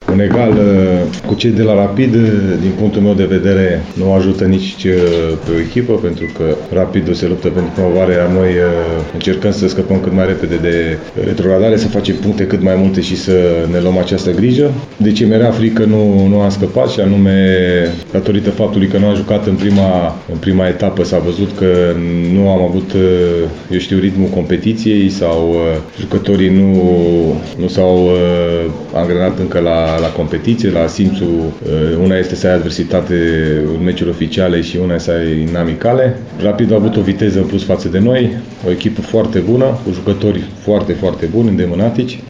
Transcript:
un egal cu cei de la Rapid, din punctul meu de vedere, nu ajută nici pe o echipă, pentru că Rapidul se luptă pentru promovare, iar noi încercăm să scăpăm cât mai repede de retrogradare, să facem puncte cât mai multe și să ne luăm această grijă. De ce mi-era frică nu am scăpat, și anume datorită faptului că nu am jucat în prima etapă, s-a văzut că nu am avut, ritmul competiției sau jucătorii nu s-au angrenat încă la competiție, la simțul. Una este să ai adversitate în meciuri oficiale și una să ai în amicale. Rapid a avut o viteză în plus față de noi, o echipă foarte bună, cu jucători foarte, foarte buni, îndemânatici.